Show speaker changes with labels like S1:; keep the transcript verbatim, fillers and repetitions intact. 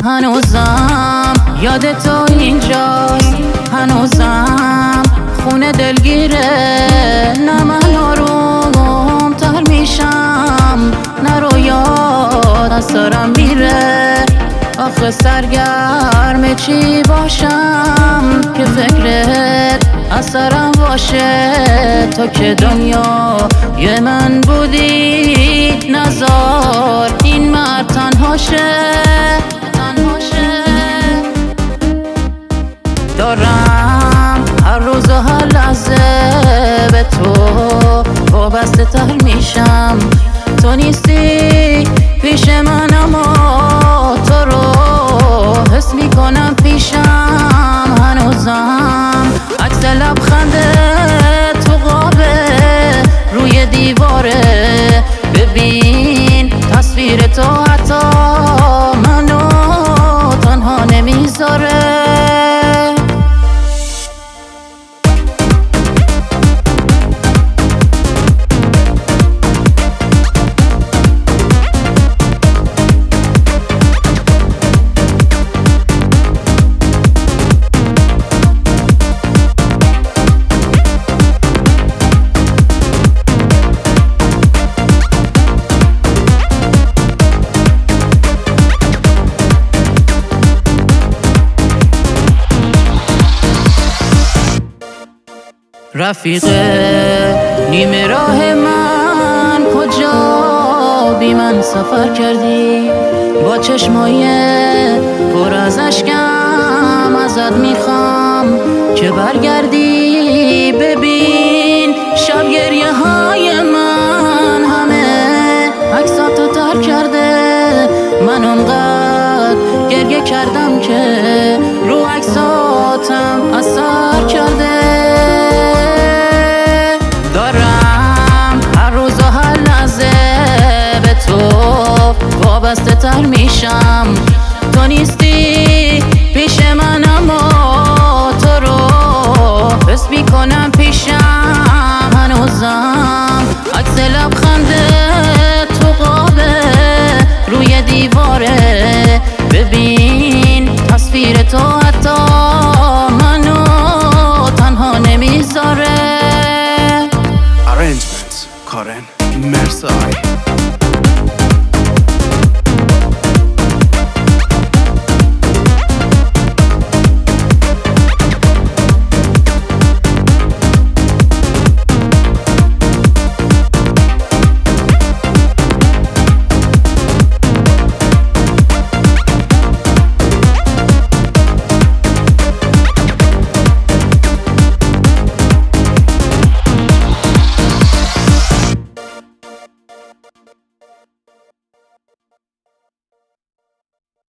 S1: هنوزم یاد تو اینجاست، هنوزم خونه دلگیره. نه من آروم تر میشم، نه رو یاد از سرم میره. آخه سرگرم چی باشم که فکرت از سرم باشه؟ تو که دنیا یه من بودی، نزار این مرد تنهاشه. دارم هر روز و هر لحظه به تو وابسته تر میشم. تو نیستی پیش من اما تو رو حس میکنم پیشم. هنوزم عکس لبخنده تو قابه روی دیواره. ببین تصویر تو حتی منو تنها نمیذاره. رفیق نیمه راه من کجا بی من سفر کردی؟ با چشمای پر از اشکم ازت میخوام که برگردی. ببین شب گریه های من همه عکساتو تر کرده. من اونقدر گریه کردم که رو عکساتم اثر کرده. وابسته تر میشم، تو نیستی پیش من اما تو رو حس میکنم پیشم. هنوزم عکس لبخنده